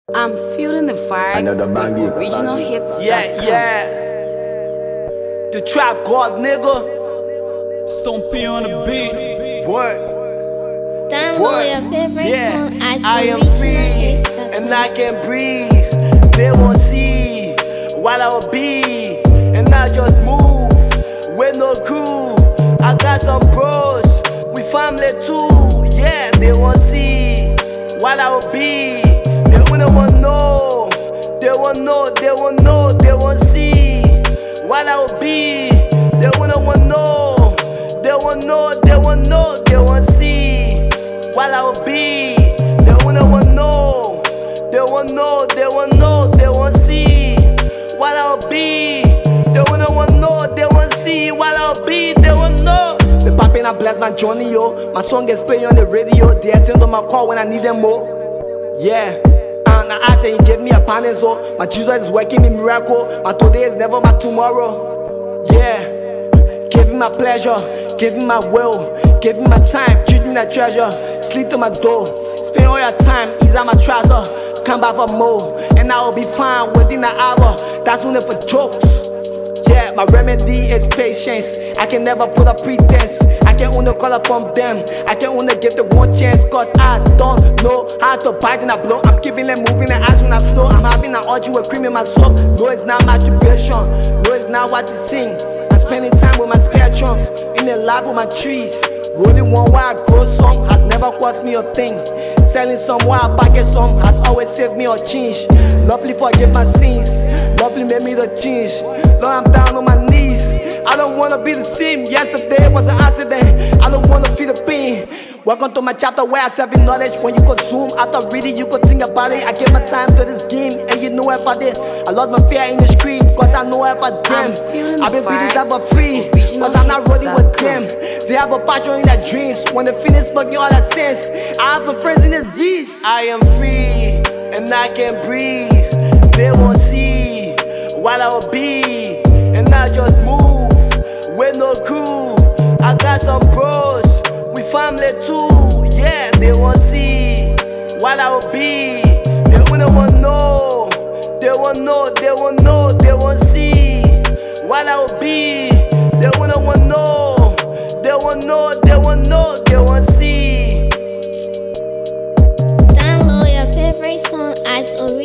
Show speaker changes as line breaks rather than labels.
I'm feeling the vibes.
Another banging.
Original hits.
Yeah. The trap god, nigga.
Stone P on the beat.
What?
Download your favorite song at
I am free
originalhits.com.
and I can breathe. They won't see what I'll be, and I just move with no crew. I got some bros, we family too. Yeah, they won't see what I'll be. They won't know. They won't know. They won't know. They won't see what I'll be. They won't know. They won't know. They won't know. They won't see what I'll be. They won't know. They won't know. They won't know. They won't see what I'll be. They won't know. They won't see what I'll be. They won't know. The poppin' I bless my Johnny, yo. My song gets playing on the radio. They attend on my call when I need them more. Yeah. Now I say he gave me a panel, my Jesus is working a miracle. My today is never my tomorrow. Yeah. Give him my pleasure, give him my will, give him my time, treat me like treasure. Sleep to my door, spend all your time, ease out my trouser. Come back for more, and I will be fine within an hour. That's only for jokes. Yeah, my remedy is patience. I can never put a pretense. I can only call up from them. I can only give them one chance. Cause I don't know how to bite in a blow. I'm keeping them moving the eyes when I slow. I'm having an orgy with cream in my soul. No, it's not masturbation. No, it's not what you think. I'm spending time with my spare chunks in the lab with my trees. Rolling one while I grow some has never cost me a thing. Selling some while I package some has always saved me a change. Lovely forgive my sins. Lovely made me the change. Lord, I'm down on my knees. I don't wanna be the same. Yesterday was an accident. I don't wanna feel the pain. Welcome to my chapter where I serve you knowledge. When you consume, after reading, you could think about it. I give my time to this game, and you know about it. I lost my fear in the street, cause I know about them. I've been beating down for free, cause I'm not rolling with them. They have a passion in their dreams. When they finish smoking all that sense, I have some friends in this D's. I am free, and I can breathe. They won't see what I'll be, and I just move with no crew. I got some bros, we family too. Yeah, they won't see what I'll be. They won't know. They won't know. They won't know. They won't see what I'll be. They won't know. They won't know. They won't know. They won't see.
Download your favorite song at